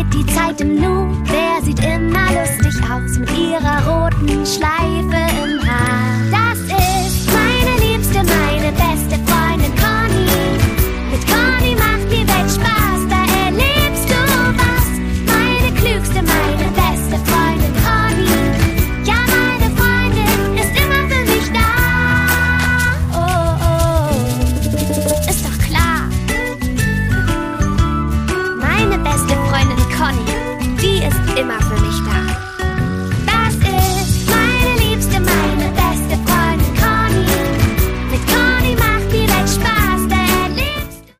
Die Zeit im Nu, der sieht immer lustig aus mit ihrer roten Schleife im Haar.